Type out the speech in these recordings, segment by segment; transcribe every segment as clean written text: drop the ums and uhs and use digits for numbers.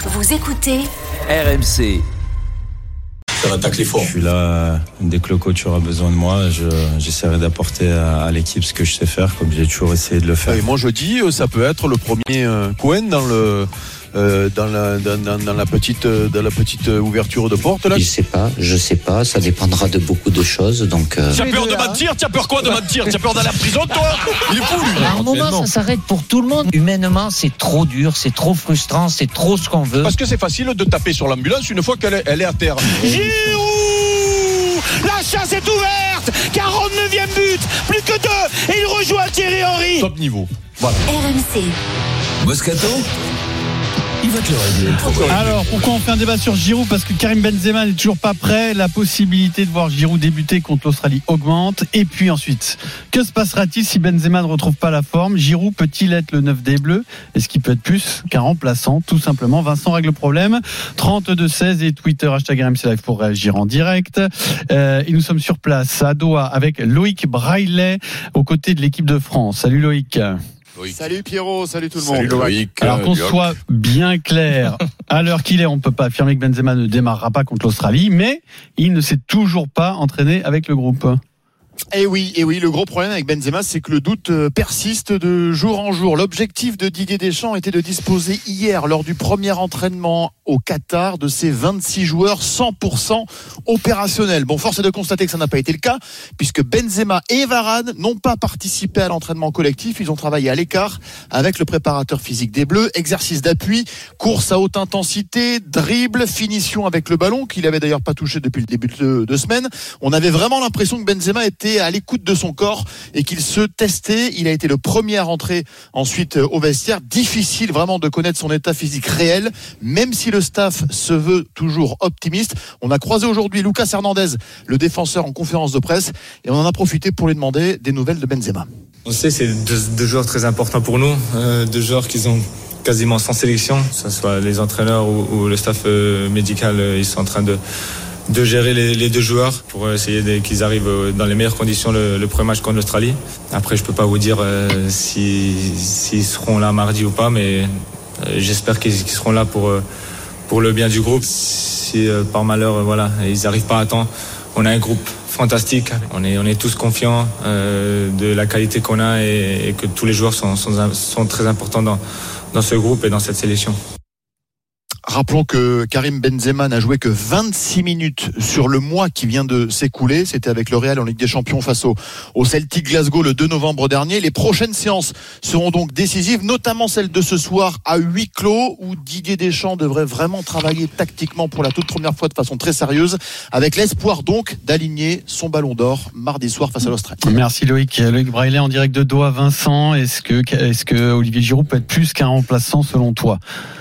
Vous écoutez RMC. Ça va tacler fort. Je suis là, dès que le coach aura besoin de moi, j'essaierai d'apporter à l'équipe ce que je sais faire, comme j'ai toujours essayé de le faire. Et moi je dis, ça peut être le premier Cohen dans la petite ouverture de porte là. Je sais pas, ça dépendra de beaucoup de choses. Donc. Tu as peur de mentir ? Tu as peur quoi de mentir ? Tu as peur d'aller en prison toi ? Il est fou lui. À un moment, ça s'arrête pour tout le monde. Humainement, c'est trop dur, c'est trop frustrant, c'est trop ce qu'on veut. Parce que c'est facile de taper sur l'ambulance une fois qu'elle est à terre. Giroud ! La chasse est ouverte. 49e but, plus que 2 et il rejoint Thierry Henry. Top niveau. Voilà. RMC. Moscato, il va te le régler le problème. Alors, pourquoi on fait un débat sur Giroud ? Parce que Karim Benzema n'est toujours pas prêt. La possibilité de voir Giroud débuter contre l'Australie augmente. Et puis ensuite, que se passera-t-il si Benzema ne retrouve pas la forme ? Giroud peut-il être le 9 des Bleus ? Est-ce qu'il peut être plus qu'un remplaçant ? Tout simplement, Vincent règle le problème. 32-16 et Twitter, hashtag RMC Live pour réagir en direct. Et nous sommes sur place à Doha avec Loïc Braillet aux côtés de l'équipe de France. Salut Loïc. Salut Pierrot, salut tout le monde. Salut Loïc. Alors qu'on soit bien clair, à l'heure qu'il est, on ne peut pas affirmer que Benzema ne démarrera pas contre l'Australie, mais il ne s'est toujours pas entraîné avec le groupe. Et oui, le gros problème avec Benzema, c'est que le doute persiste de jour en jour. L'objectif de Didier Deschamps était de disposer hier, lors du premier entraînement au Qatar, de ses 26 joueurs 100% opérationnels. Bon, force est de constater que ça n'a pas été le cas, puisque Benzema et Varane n'ont pas participé à l'entraînement collectif. Ils ont travaillé à l'écart avec le préparateur physique des Bleus. Exercice d'appui, course à haute intensité, dribble, finition avec le ballon, qu'il avait d'ailleurs pas touché depuis le début de semaine. On avait vraiment l'impression que Benzema était à l'écoute de son corps et qu'il se testait. Il a été le premier à rentrer ensuite au vestiaire. Difficile vraiment de connaître son état physique réel, même si le staff se veut toujours optimiste. On a croisé aujourd'hui Lucas Hernandez, le défenseur, en conférence de presse, et on en a profité pour lui demander des nouvelles de Benzema. On sait, c'est deux joueurs très importants pour nous, deux joueurs qui ont quasiment sans sélection, que ce soit les entraîneurs ou le staff médical. Ils sont en train de gérer les deux joueurs pour essayer qu'ils arrivent dans les meilleures conditions le premier match contre l'Australie. Après, je peux pas vous dire s'ils seront là mardi ou pas, mais j'espère qu'ils seront là pour le bien du groupe. Si par malheur, ils arrivent pas à temps, on a un groupe fantastique. On est tous confiants de la qualité qu'on a et que tous les joueurs sont très importants dans ce groupe et dans cette sélection. Rappelons que Karim Benzema n'a joué que 26 minutes sur le mois qui vient de s'écouler. C'était avec le Real en Ligue des Champions face au Celtic Glasgow le 2 novembre dernier. Les prochaines séances seront donc décisives, notamment celle de ce soir à huis clos, où Didier Deschamps devrait vraiment travailler tactiquement pour la toute première fois de façon très sérieuse, avec l'espoir donc d'aligner son ballon d'or mardi soir face à l'Australie. Merci Loïc. Loïc Braillet en direct de Doha. Vincent, est-ce que Olivier Giroud peut être plus qu'un remplaçant selon toi ?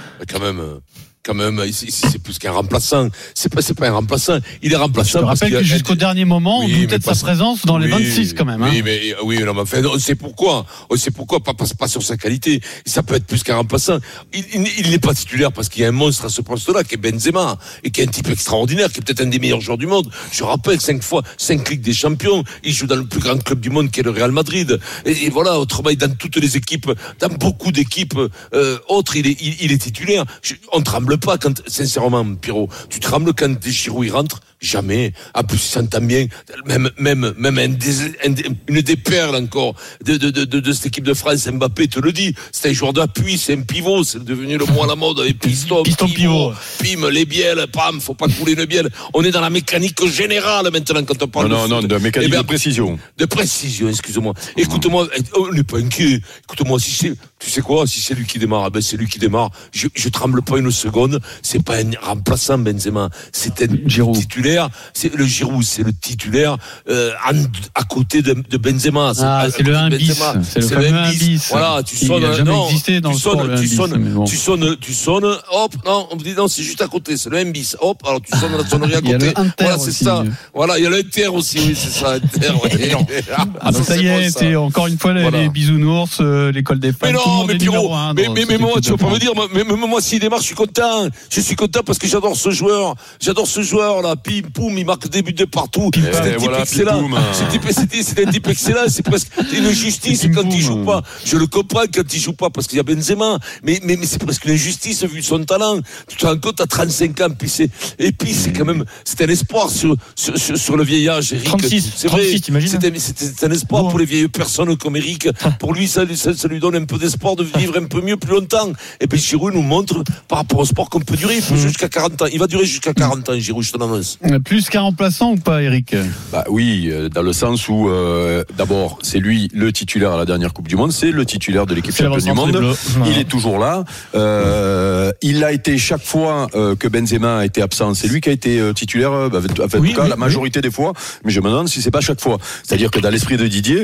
Quand même, c'est plus qu'un remplaçant. C'est pas un remplaçant. Il est remplaçant. Je te rappelle que jusqu'au dernier moment, on doutait de sa présence dans les 26 quand même. Oui, non, mais enfin, on sait pourquoi, pas sur sa qualité. Ça peut être plus qu'un remplaçant. Il n'est pas titulaire parce qu'il y a un monstre à ce poste-là, qui est Benzema, et qui est un type extraordinaire, qui est peut-être un des meilleurs joueurs du monde. Je rappelle, 5 Ligues des Champions. Il joue dans le plus grand club du monde, qui est le Real Madrid. Et voilà, autrement, dans toutes les équipes, dans beaucoup d'équipes autres, il est titulaire. On tremble pas quand, sincèrement, Pierrot, tu trembles quand Giroud il rentre? Jamais. En plus, il s'entend bien. Même une des perles encore de cette équipe de France, Mbappé te le dit. C'est un joueur d'appui, c'est un pivot, c'est devenu le mot à la mode avec piston pivot. Pim, les bielles, pam, faut pas couler une bielle. On est dans la mécanique générale maintenant quand on parle de mécanique de précision. De précision, excuse-moi. Écoute-moi, on n'est pas inquiet. Écoute-moi, tu sais quoi, si c'est lui qui démarre, c'est lui qui démarre. Je tremble pas une seconde. C'est pas un remplaçant, Benzema. C'est un titulaire. C'est le Giroud, c'est le titulaire à côté de Benzema. C'est le 1 bis. C'est le fameux 1 bis. Voilà, tu sonnes. Tu sonnes. Hop, non, on me dit non, c'est juste à côté. C'est le 1 bis. Hop, alors tu sonnes la sonnerie à côté. Il y a le Inter voilà, aussi. C'est ça. Voilà, il y a le Inter aussi. Oui, c'est ça. Inter. Donc ça y est, c'est encore une fois les bisounours, l'école des fans. Mais non, mais Pierrot. Mais moi, tu vas pas me dire. Mais moi, s'il démarre, je suis content. Je suis content parce que j'adore ce joueur. J'adore ce joueur là. Pim. bim, poum, il marque des buts de partout. Et C'est un type voilà, excellent. pim, poum. C'est un type excellent. C'est presque une justice quand il joue pas. Je le comprends quand il joue pas parce qu'il y a Benzema. Mais c'est presque une injustice vu son talent. Tu te rends compte, à 35 ans, et puis c'est quand même, c'est un espoir sur le vieil âge, Eric. 36, c'est vrai. 36, t'imagines? C'est un espoir pour les vieilles personnes comme Eric. Pour lui, ça lui donne un peu d'espoir de vivre un peu mieux, plus longtemps. Et puis Giroud nous montre, par rapport au sport, qu'on peut durer. Il faut jusqu'à 40 ans. Il va durer jusqu'à 40 ans, Giroud, je te l'annonce. Plus qu'un remplaçant ou pas, Eric? Bah oui, dans le sens où d'abord c'est lui le titulaire à la dernière Coupe du Monde, c'est le titulaire de l'équipe championne du monde. Il est toujours là. Il a été chaque fois que Benzema a été absent, c'est lui qui a été titulaire, en tout cas la majorité des fois. Mais je me demande si c'est pas chaque fois. C'est-à-dire que dans l'esprit de Didier,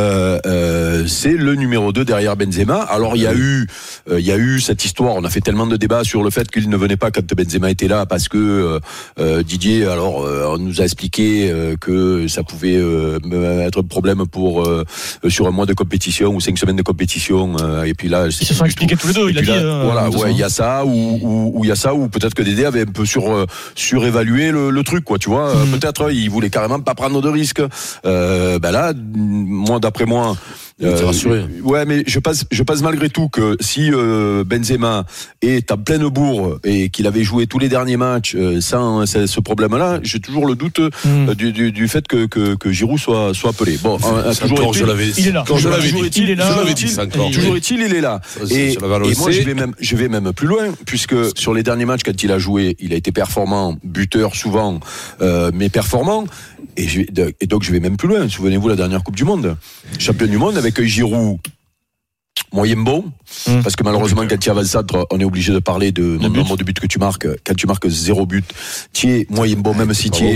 c'est le numéro 2 derrière Benzema. Alors il y a eu cette histoire. On a fait tellement de débats sur le fait qu'il ne venait pas quand Benzema était là parce que Didier, on nous a expliqué que ça pouvait être un problème pour sur un mois de compétition ou 5 semaines de compétition. Et puis là, ils se sont expliqués tous les deux. Il a dit. Voilà, ouais, il y a ça ou il y a ça ou peut-être que Dédé avait un peu surévalué le truc, quoi. Tu vois, peut-être il voulait carrément pas prendre de risques. Là, d'après moi. Ouais, mais je pense malgré tout que si Benzema est en pleine bourre et qu'il avait joué tous les derniers matchs sans ce problème-là, j'ai toujours le doute du fait que Giroud soit appelé. Bon, toujours il est là. Quand je l'avais dit, il est là. Toujours est-il, il est là. Et moi, je vais même plus loin, puisque sur les derniers matchs, quand il a joué, il a été performant, buteur souvent, mais performant. Et donc, je vais même plus loin. Souvenez-vous, la dernière Coupe du Monde, champion du monde, avec Giroud moyen bon, parce que malheureusement quand tu avances ça, on est obligé de parler de nombre de buts que tu marques. Quand tu marques 0 but, tu es moyen bon, même si tu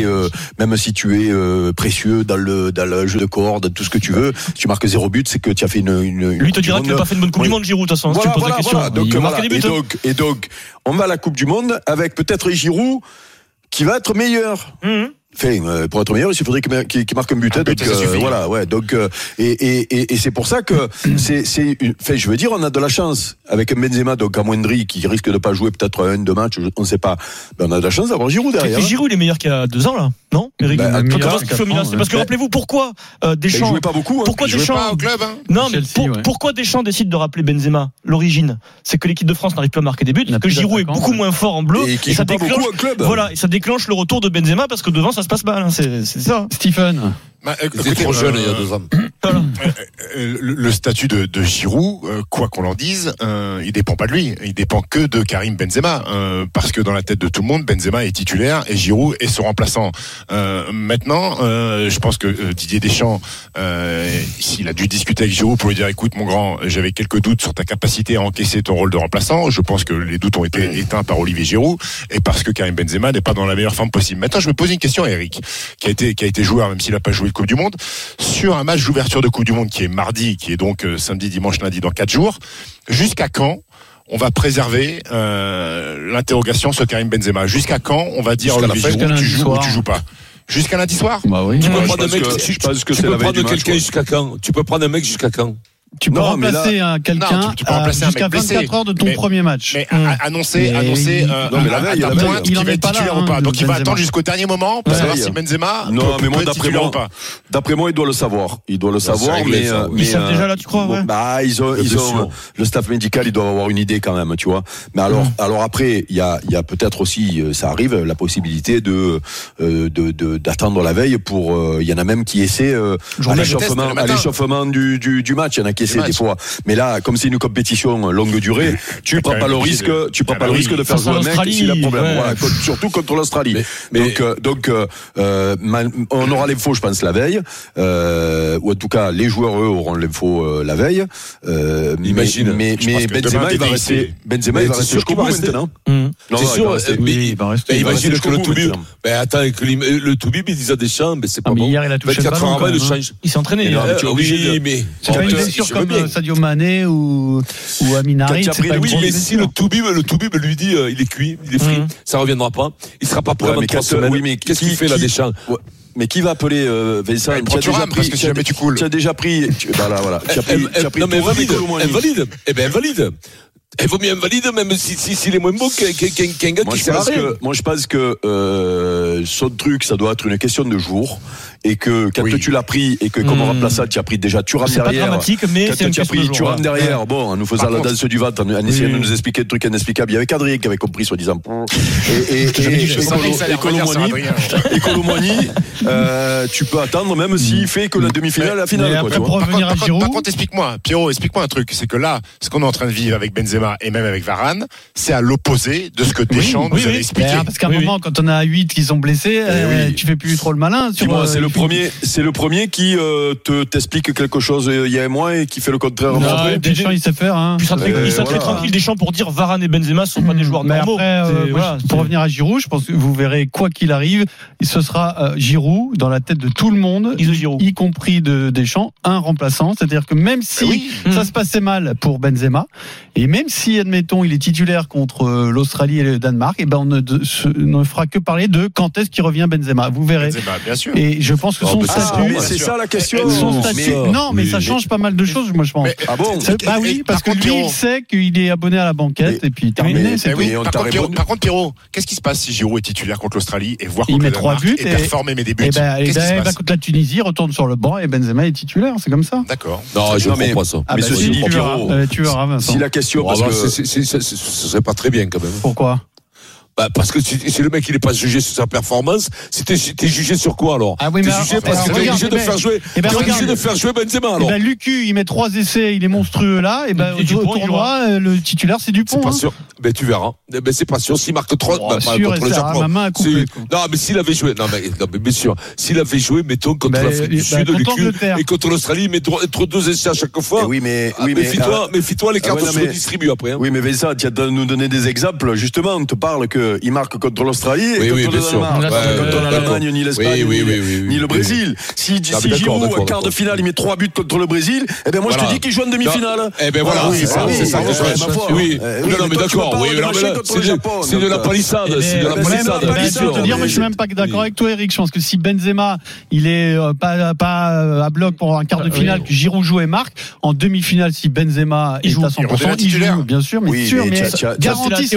es précieux dans le jeu de cordes, tout ce que tu veux. Si tu marques 0 but, c'est que tu as fait une lui te dira qu'il n'a pas fait une bonne Coupe du Monde, Giroud, de toute façon. Voilà, si tu poses la question. Et donc, on va à la Coupe du Monde avec peut-être Giroud qui va être meilleur. Enfin, pour être meilleur, il suffirait qu'il marque un but. Voilà, ouais. Donc, et c'est pour ça que je veux dire, on a de la chance avec un Benzema, donc amoindri, qui risque de pas jouer peut-être 1-2 matchs, on ne sait pas. Ben, on a de la chance d'avoir Giroud derrière. Et Giroud, il est meilleur qu'il y a 2 ans, là. Non, Eric? C'est parce que rappelez-vous pourquoi Deschamps. Il jouait pas beaucoup. Pourquoi Deschamps pas au club, hein. Non, mais pourquoi Deschamps décide de rappeler Benzema? L'origine, c'est que l'équipe de France n'arrive plus à marquer des buts, que Giroud est beaucoup moins fort en bleu, et ça déclenche. Voilà, et ça déclenche le retour de Benzema parce que devant ça se passe mal. C'est ça. Stephen. Ils étaient trop jeunes il y a 2 ans. Le statut de Giroud, quoi qu'on en dise, il dépend pas de lui. Il dépend que de Karim Benzema, parce que dans la tête de tout le monde, Benzema est titulaire et Giroud est son remplaçant. Maintenant, je pense que Didier Deschamps, s'il a dû discuter avec Giroud pour lui dire, écoute mon grand, j'avais quelques doutes sur ta capacité à encaisser ton rôle de remplaçant. Je pense que les doutes ont été éteints par Olivier Giroud et parce que Karim Benzema n'est pas dans la meilleure forme possible. Maintenant, je me pose une question à Eric, qui a été joueur, même s'il n'a pas joué de Coupe du Monde, sur un match d'ouverture de Coupe du Monde qui est mardi, qui est donc samedi, dimanche, lundi, dans 4 jours. Jusqu'à quand on va préserver l'interrogation sur Karim Benzema? Jusqu'à quand on va dire Olivier Giroud, tu joues ou tu joues pas? Jusqu'à lundi soir? Bah oui. Tu peux prendre un mec, tu peux prendre quelqu'un jusqu'à quand? Tu peux prendre un mec jusqu'à quand? Tu peux remplacer quelqu'un jusqu'à 24 heures de ton premier match. Mais annoncer la veille, il va être titulaire ou pas. Donc il va attendre jusqu'au dernier moment pour savoir si Benzema peut être titulaire ou pas. D'après moi, il doit le savoir. Il doit le savoir, mais ils savent déjà là, tu crois? Bah ils ont le staff médical, il doit avoir une idée quand même, tu vois. Mais alors après, il y a peut-être aussi, ça arrive, la possibilité d'attendre la veille pour. Il y en a même qui essaient à l'échauffement du match. Il y en a qui essaient des fois. Mais là, comme c'est une compétition longue durée, tu prends pas le risque de faire jouer un mec s'il a problème. Voilà, surtout contre l'Australie. Donc, on aura l'info, je pense, la veille. Ou en tout cas, les joueurs, eux, auront l'info la veille. Imagine. Mais Benzema, il va rester jusqu'au bout maintenant. C'est sûr. Il va rester. Imagine que le Toubib. Attends, le Toubib, il disait à Deschamps, c'est pas bon. Hier, il a touché le ballon. Il s'est entraîné. Oui, mais c'est pas une blessure comme Sadio Mané ou Aminari. Oui, mais si le Toubib lui dit il est cuit, il est frit, ça reviendra pas. Il sera pas prêt avant 3 semaines. Oui, mais qu'est-ce qu'il fait là, Deschamps? Mais qui va appeler Vincent? Parce que si jamais tu coules. Tu as déjà pris. Voilà. Tu as pris. Non mais invalide. Eh ben invalide. Il vaut mieux invalide même s'il est moins bon qu'un gars qui sert à rien. Moi je pense que son truc, ça doit être une question de jour. Et que quand tu l'as pris et que comme remplaçant, tu as pris déjà Thuram derrière. C'est pas dramatique, mais c'est une question de jour. Thuram derrière, bon, en nous faisant la danse du ventre, en essayant de nous expliquer des trucs inexplicables. Il y avait Adrien qui avait compris, soi-disant. Et Colomboigny, tu peux attendre même s'il fait que la demi-finale, la finale. Par contre, explique-moi, Pierrot, explique-moi un truc. C'est que là, ce qu'on est en train de vivre avec Benzema et même avec Varane, c'est à l'opposé de ce que Deschamps nous avait expliqué. Parce qu'à un moment, quand on a 8 qui sont blessés, tu fais plus trop le malin. C'est le premier qui t'explique quelque chose il y a un mois et qui fait le contraire. Deschamps, il sait faire. Il sera très tranquille, Deschamps, pour dire Varane et Benzema ne sont pas des joueurs normaux. Pour revenir à Giroud, je pense que vous verrez, quoi qu'il arrive, ce sera Giroud dans la tête de tout le monde, y compris de Deschamps, un remplaçant. C'est-à-dire que même si ça se passait mal pour Benzema, et même si, admettons, il est titulaire contre l'Australie et le Danemark, on ne fera que parler de quand est-ce qu'il revient Benzema. Vous verrez. Benzema, bien sûr. Et je pense que son statut, c'est ça la question. Son statut, ça change pas mal de choses, moi je pense. Bah oui, parce que lui, il sait qu'il est abonné à la banquette et puis terminé. Par contre, Pierrot, qu'est-ce qui se passe si Giroud est titulaire contre l'Australie et voir contre le Danemark et performer mes débuts? Contre la Tunisie, retourne sur le banc et Benzema est titulaire, c'est comme ça. D'accord. Non, je ne comprends pas ça. Mais ceci dit, Pierrot, tu verras, Vincent. Si la question, parce que ce serait pas très bien quand même. Pourquoi? Parce que si le mec il n'est pas jugé sur sa performance, t'es jugé sur quoi alors? Ah oui, mais jugé parce que t'es obligé de faire jouer. T'es obligé de faire jouer Benzema alors. Lucu, il met 3 essais, il est monstrueux là, et au tournoi, le titulaire c'est Dupont. C'est pas sûr. Ben tu verras. Ben c'est pas sûr. S'il marque 3 contre le Japon. Non, mais s'il avait joué, non mais bien sûr, s'il avait joué, mettons contre l'Afrique du Sud, Lucu, et contre l'Australie, il met 2 essais à chaque fois. Oui, mais méfie-toi, les cartes se redistribuent après. Oui, mais Vincent, tu as nous donner des exemples. Justement, on te parle qu'il marque contre l'Australie et contre le Danemark, contre l'Allemagne, ni l'Espagne, ni le Brésil. Si Giroud, en quart de finale, il met 3 buts contre le Brésil, eh ben moi je te dis qu'il joue en demi-finale. Eh ben voilà, c'est ça. Oui, non mais d'accord. Oui, c'est de la palissade. C'est de la palissade. Moi je suis même pas d'accord avec toi, Eric. Je pense que si Benzema il est pas à bloc pour un quart de finale, que Giroud joue et marque, en demi-finale, si Benzema est à 100%, il joue, bien sûr, mais garantie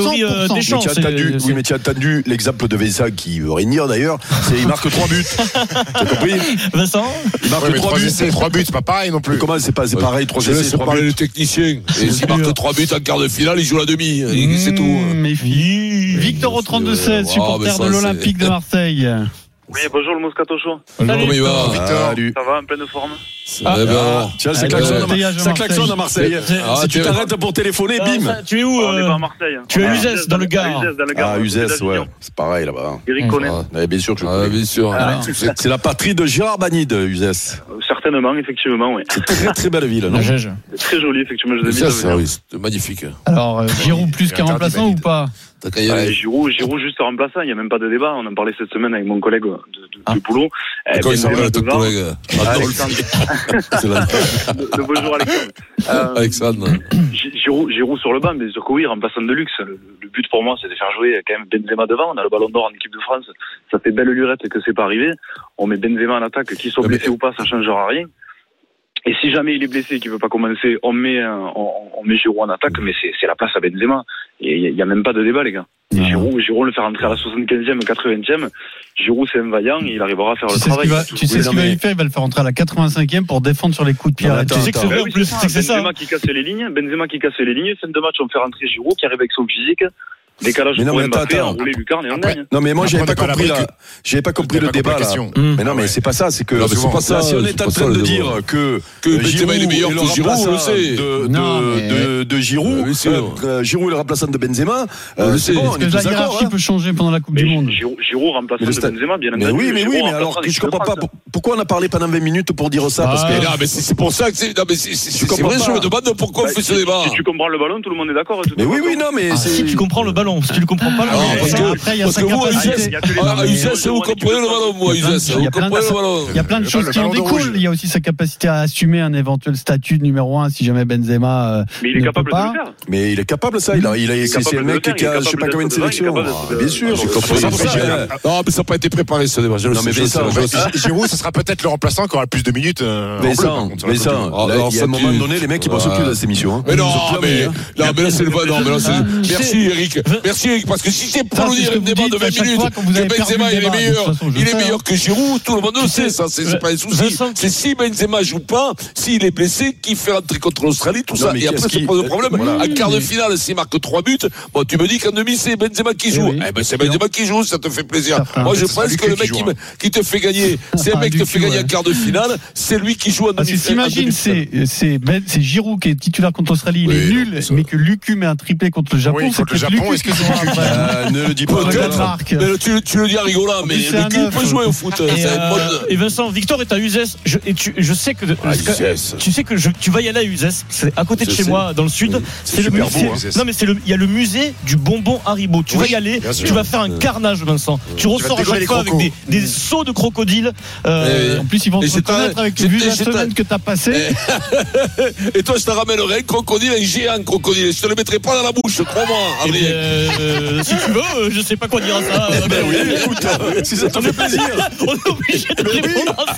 100%. Oui, mais tu as entendu l'exemple de Vincent qui veut rien dire d'ailleurs, il marque 3 buts. T'as compris, Vincent? Il marque 3 buts, c'est pas pareil non plus. Comment c'est pareil, 3 essais? Je laisse parler le technicien. Et s'il marque 3 buts en quart de finale, il joue la demi. C'est tout. Victor au 32-16, supporter de l'Olympique de Marseille. Oui, bonjour le Moscato Show. Salut Victor. Ça va, en pleine forme? Tiens, ça klaxonne à Marseille. Si tu t'arrêtes pour téléphoner, bim. Tu es où? On est pas à Marseille. Tu es à Uzès, dans le Gard. Uzès, ouais. C'est pareil là-bas. Eric connaît. Bien sûr que je connais. Bien sûr. C'est la patrie de Gérard Banide, Uzès. Certainement, effectivement, oui. C'est très très belle ville, non? C'est très joli, effectivement. C'est magnifique. Alors, Giroud plus qu'un remplaçant ou pas? Giroud juste remplaçant, il n'y a même pas de débat. On en parlait cette semaine avec mon collègue de boulot. Comment il s'appelle ton collègue? Bonjour Alexandre. Giroud sur le banc, bien sûr que oui, remplaçant de luxe. Le but pour moi, c'est de faire jouer quand même Benzema devant. On a le ballon d'or en équipe de France. Ça fait belle lurette que c'est pas arrivé. On met Benzema en attaque, qu'il soit blessé ou pas, ça changera rien. Et si jamais il est blessé et qu'il veut pas commencer, on met Giroud en attaque, mais c'est la place à Benzema. Et il y a même pas de débat, les gars. Et Giroud le faire rentrer à la 75e, 80e. Giroud, c'est un vaillant, il arrivera à faire le travail. Tu sais ce qu'il va lui faire, il va le faire rentrer à la 85e pour défendre sur les coups de pied. Tu sais que c'est vrai en plus, c'est ça. Benzema qui casse les lignes, fin de match, on fait rentrer Giroud qui arrive avec son physique. Décalage pour Mbappé, enrouler Lucarne et on gagne. Non mais moi j'avais pas compris le débat là. Mais non mais c'est pas ça, c'est que si on est en train de dire que Benzema est meilleur que Giroud, on le sait. De Giroud, Giroud est le remplaçant de Benzema, c'est bon, on est tous d'accord. La hiérarchie peut changer pendant la Coupe du Monde. Giroud remplaçant de Benzema, bien entendu. Mais oui, mais alors je comprends pas pourquoi on a parlé pendant 20 minutes pour dire ça, parce que mais c'est pour ça que c'est vrai, je me demande pourquoi on fait ce débat. Si tu comprends le ballon, tout le monde est d'accord. Mais oui, non mais si tu comprends le ballon, si tu le comprends pas, parce que vous, à Uzès, vous comprenez le ballon, moi, Uzès. Vous comprenez le ballon. Il y a plein de choses qui en découlent. Il y a aussi sa capacité à assumer un éventuel statut de numéro 1 si jamais Benzema. Mais il est capable de le faire. Mais il est capable, ça. C'est un mec qui a, je sais pas combien de sélections. Bien sûr, je comprends. Non, mais ça n'a pas été préparé, ce débat. Non, mais Giroud, ça sera peut-être le remplaçant qui aura le plus de minutes. Vincent, il y a un moment donné, les mecs, ils bossent plus dans cette émission. Mais non, mais là, c'est le. Merci, Eric. Merci, parce que si c'est pour nous dire un débat de 20 minutes que Benzema il est meilleur que Giroud, tout le monde le sait, ça, c'est pas un souci. C'est si Benzema joue pas, s'il est blessé, qui fait rentrer contre l'Australie, tout ça. Et après, ça pose un problème. En quart de finale, s'il marque 3 buts, bon, tu me dis qu'en demi, c'est Benzema qui joue. Eh ben, c'est Benzema qui joue, ça te fait plaisir. Moi, je pense que le mec qui te fait gagner, c'est un mec qui te fait gagner en quart de finale, c'est lui qui joue en demi-finale. T'imagines, c'est Giroud qui est titulaire contre l'Australie, il est nul, mais que Lucu met un triplé contre le Japon. Contre le Japon, est-ce que ne le dis pas. Tu le dis en rigolant, mais Lucu peut jouer au foot. Et Vincent, Victor est à Uzès. Je sais que tu sais que tu vas y aller à Uzès. C'est à côté de chez moi, dans le sud. C'est super beau. Non, mais il y a le musée du bonbon Haribo. Tu vas y aller. Tu vas faire un carnage, Vincent. Tu ressors à chaque fois avec des seaux de crocodile. En plus, ils vont te reconnaître avec vu la semaine que t'as passée. Et toi, je te ramènerai un crocodile, un géant crocodile. Je te le mettrai pas dans la bouche, crois-moi, Adrien. Si tu veux, je sais pas quoi dire à ça. Ben oui, écoute, si ça te fait plaisir. On est obligé de répondre à ça.